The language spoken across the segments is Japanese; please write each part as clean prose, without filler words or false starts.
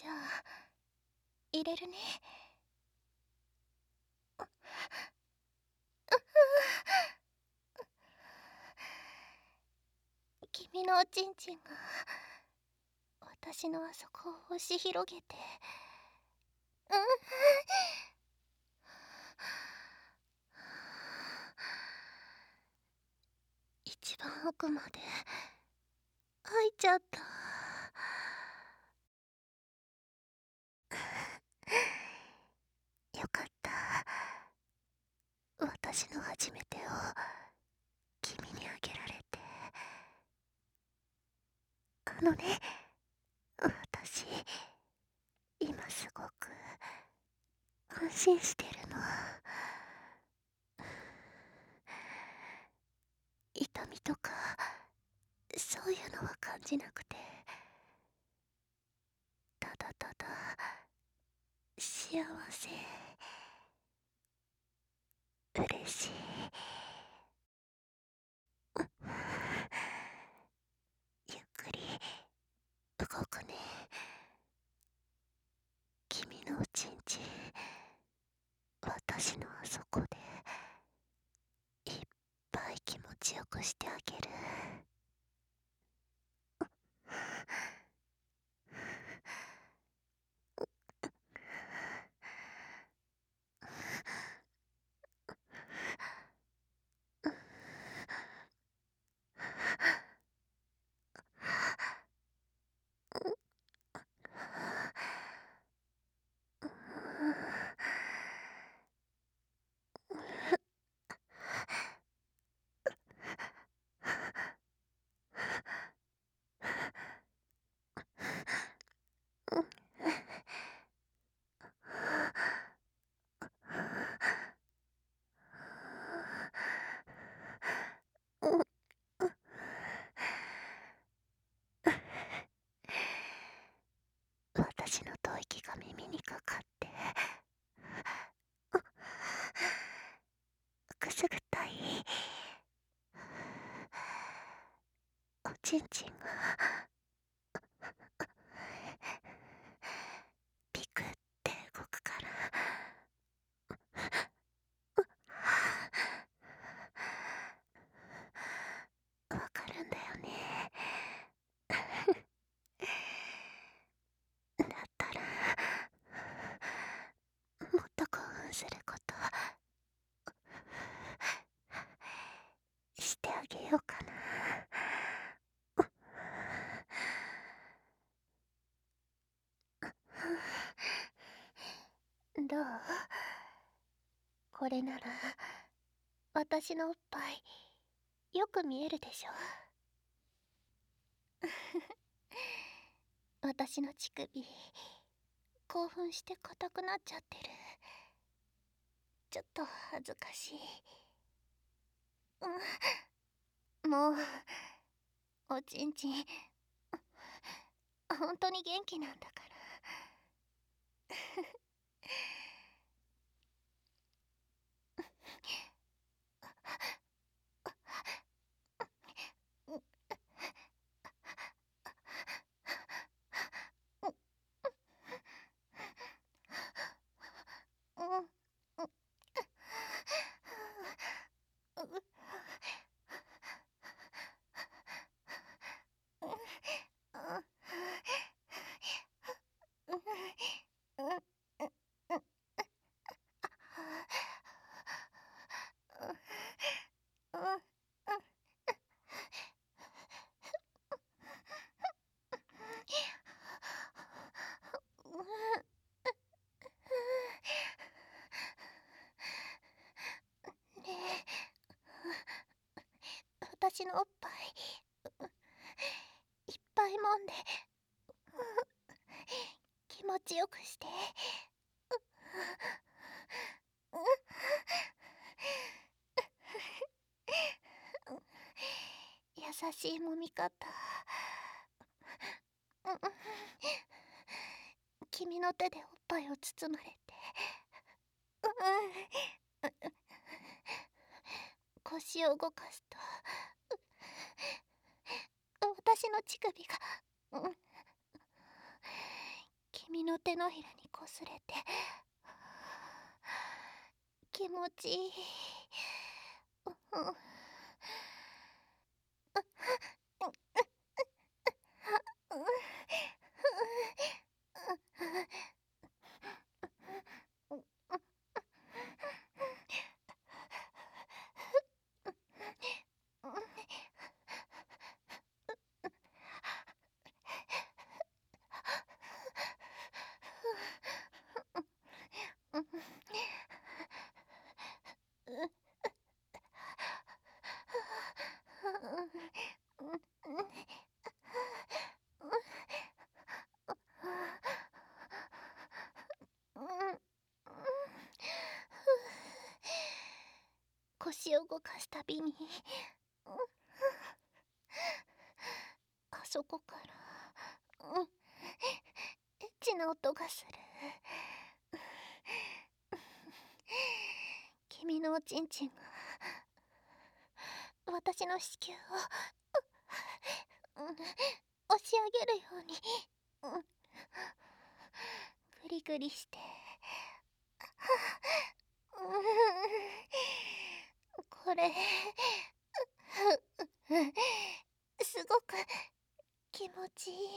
じゃあ入れるね。君のおちんちんが私のあそこを押し広げて、一番奥まで入っちゃった。よかった。私の初めてを君にあげられて。あのね、私今すごく安心してるの。痛みとかそういうのは感じなくて、ただただ幸せ、嬉しい。ゆっくり動くね。君のおちんちん、私のあそこでいっぱい気持ちよくしてあげる。私の吐息が耳にかかって、くすぐったい。おちんちんがピクって動くから。わかるんだよね。だったらもっと興奮することしてあげようかな。どう？これなら私のおっぱいよく見えるでしょ。私の乳首興奮して硬くなっちゃってる。ちょっと恥ずかしい。もうおちんちん本当に元気なんだから。私のおっぱいいっぱい揉んで気持ちよくして。優しい揉み方。君の手でおっぱいを包まれて、腰を動かすと私の乳首が、 君の手のひらにこすれて気持ちいい。腰を動かすたびにあそこからエッチな音がする。君のおちんちんが私の子宮を押し上げるようにグリグリしてこれすごく気持ちいい。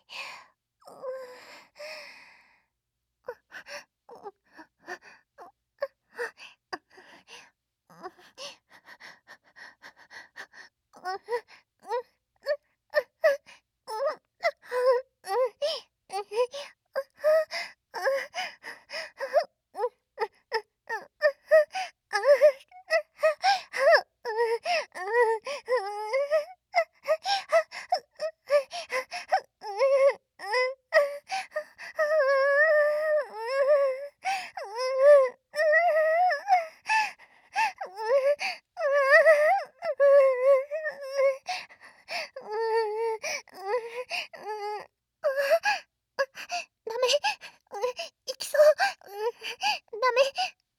ダメ、行きそう、ダメ、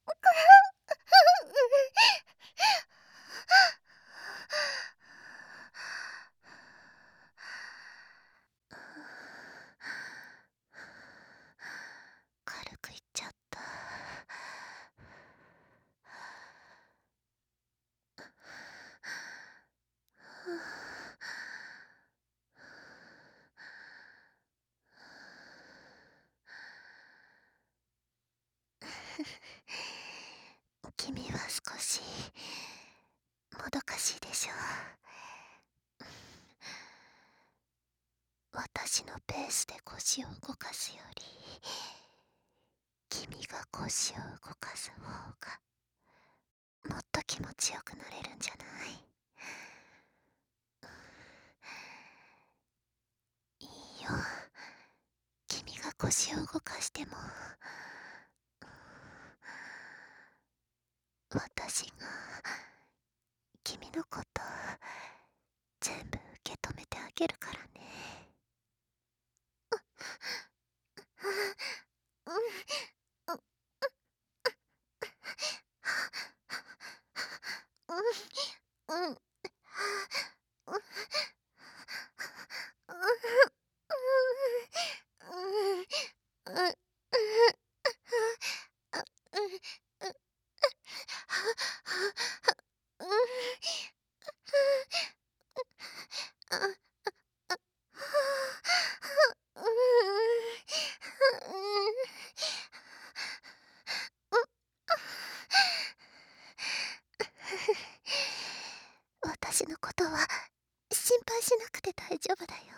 軽くいっちゃった。君は少しもどかしいでしょう。私のペースで腰を動かすより君が腰を動かす方がもっと気持ちよくなれるんじゃない？いいよ、君が腰を動かしても私が君のこと全部受け止めてあげるからね。私のことは心配しなくて大丈夫だよ。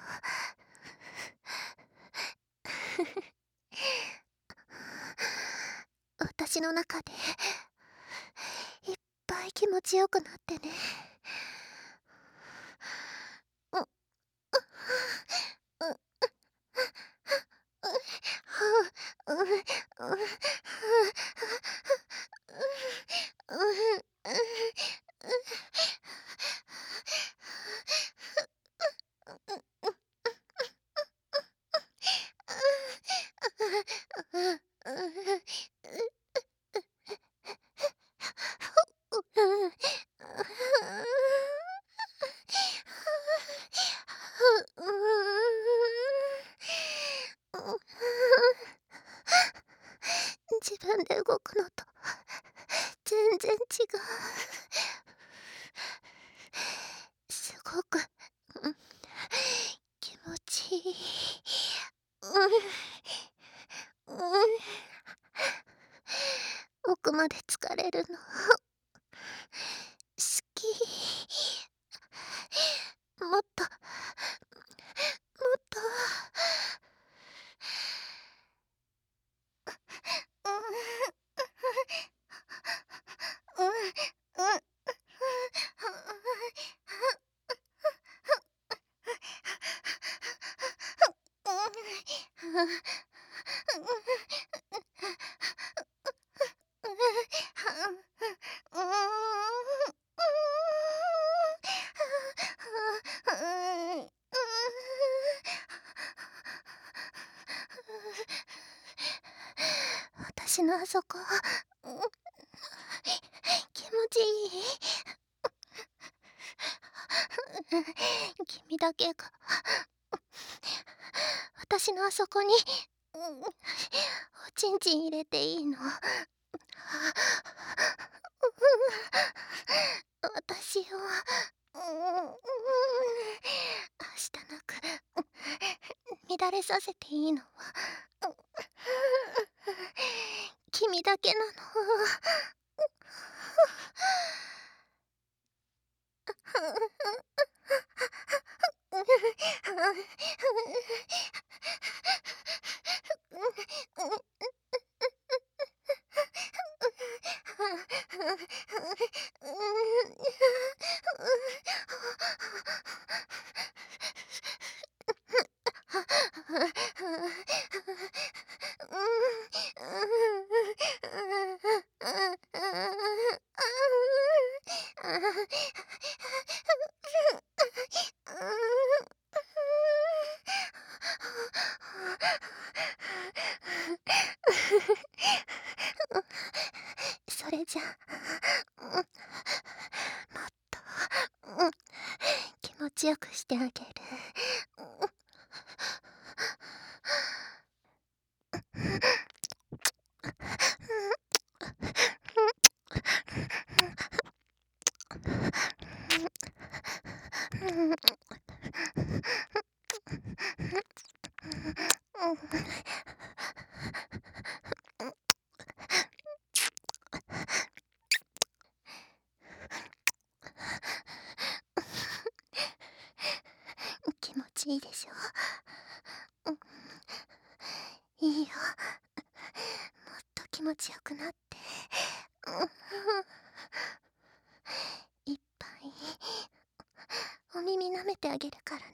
私の中でいっぱい気持ちよくなってね。 自分で動くのと全然違う。すごく、気持ちいい。奥まで疲れるの好き。もっともっと。私のあそこ、気持ちいい。君だけが私のあそこにおちんちん入れていいの。私をはしたなく乱れさせていいのは君だけなの。それじゃもっと気持ちよくしてあげる。気持ちいいでしょ。いいよ、もっと気持ちよくなって。いっぱいお耳舐めてあげるからね。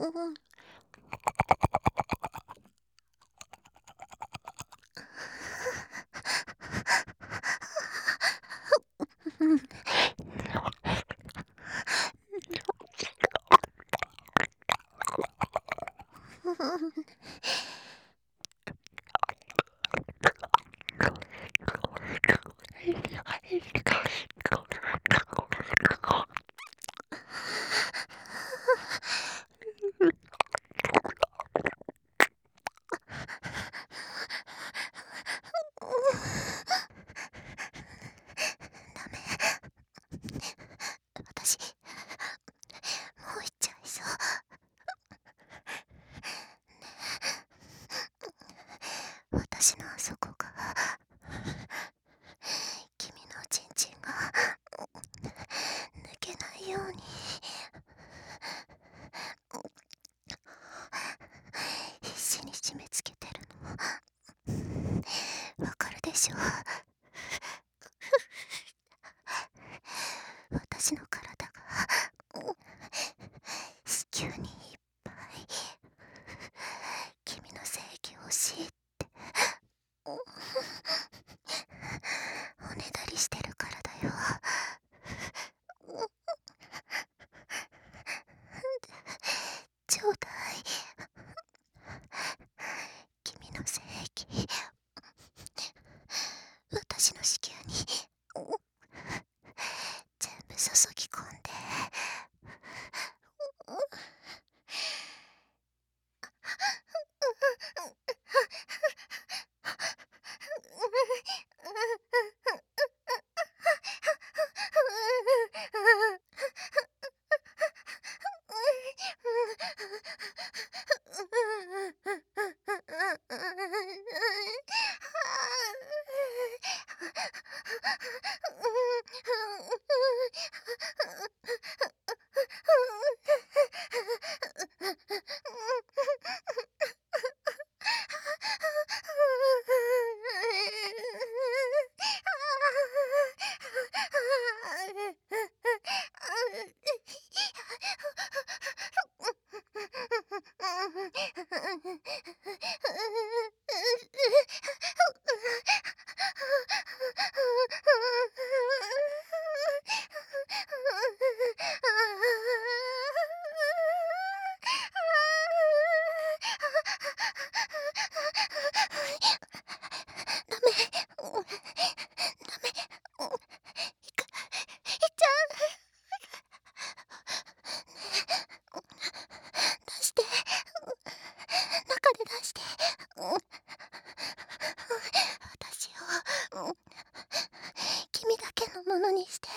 うん。うん。ダメ。私、もう行っちゃいそう。私のあそこが、君のチンチンが抜けないように必死に締め付けてるのわかるでしょ。私の体が子宮にいっぱい君の精液欲しいっておねだりしてるからだよ。ちょうだい、君の精液。私の子宮に全部注ぎ込んで。ダメ。ダメ。いっちゃう。出して。中で出して。私を君だけのものにして。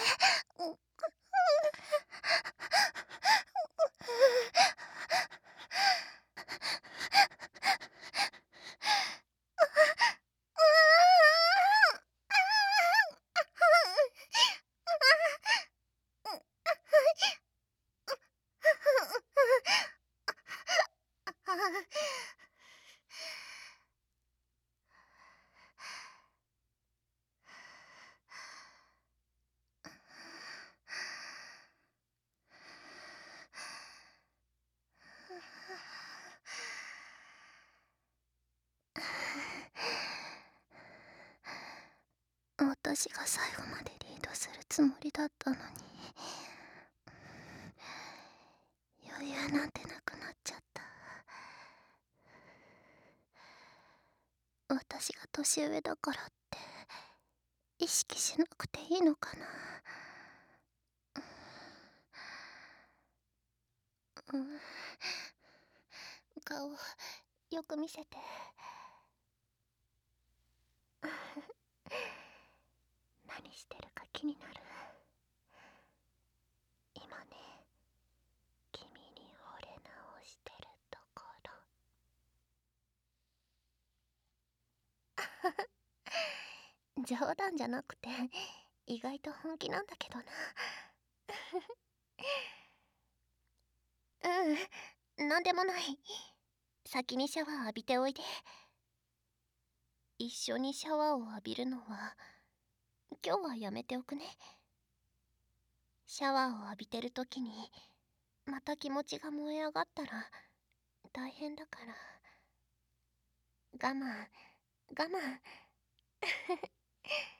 私が最後までリードするつもりだったのに、余裕なんてなくなっちゃった。私が年上だからって意識しなくていいのかな。うん、顔よく見せて。何してるか気になる。今ね、君に惚れ直してるところ。冗談じゃなくて意外と本気なんだけどな。うん、なんでもない。先にシャワー浴びておいで。一緒にシャワーを浴びるのは今日はやめておくね。シャワーを浴びてる時にまた気持ちが燃え上がったら大変だから、我慢我慢。